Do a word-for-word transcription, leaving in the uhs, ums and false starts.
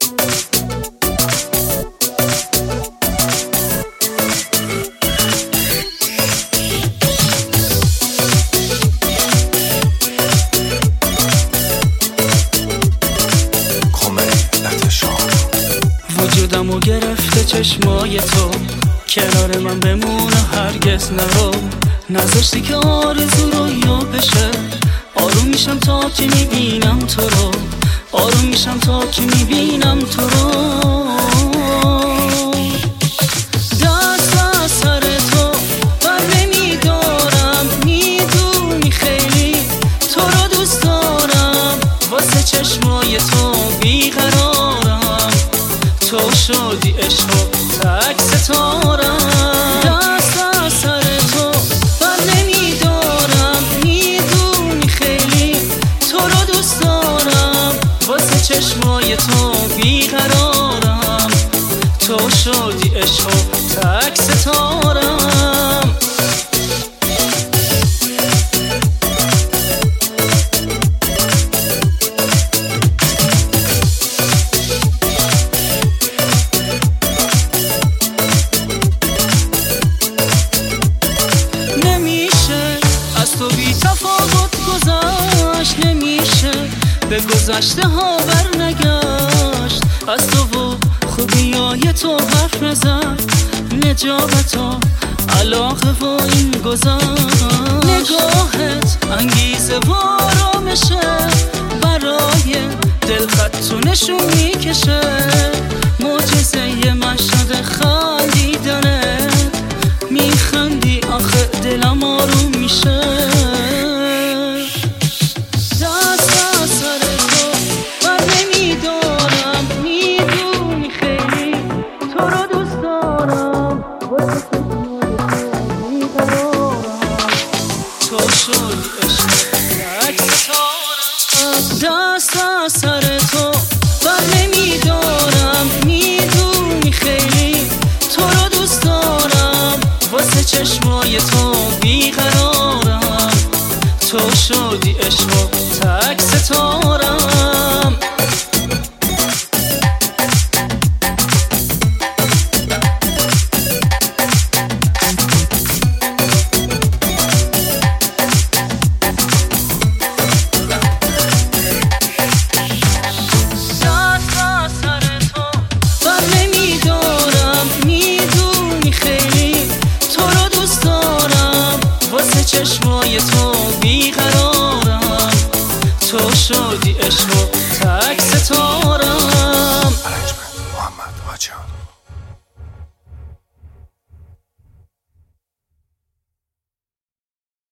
وجودمو گرفته چشمای تو، کنار من بمون و هرگز نرو. نذاشتی که آرزو رو یا بشه. آروم میشم تا که میبینم تو رو، آروم میشم تا که میبینم تو رو. دست از سر تو بر نمیدارم، میدونی خیلی تو رو دوست دارم. واسه چشمای تو بیقرارم، تو شدی عشق و تک ستارم. دست از سر تو بر نمیدارم، میدونی خیلی تو رو دوست دارم. واسه چشمای تو بیقرارم، تو شدی عشق و تک ستارم. تو بی تفاوت گذشت، نمیشه به گذشته ها بر نگشت. از تو و خوبیای تو حرف نزد، نجابت و علاقه و این گذشت. نگاهت انگیزه و آرامشه، برای دل خط تو نشون میکشه. معجزه مشهد خندیدنه، میخندی آخه دلم آروم میشه. دست از سر تو بر نمیدارم، میدونی خیلی تو رو دوست دارم. واسه چشمای تو بیقرارم، تو شدی عشق تک ستارم. دست از سر تو بر نمیدارم، میدونی خیلی تو رو دوست دارم. واسه چشمای تو بیقرارم، تو شدی عشق و تک ستارم. چشمای تو بیقرارم، تو شدی عشق و تک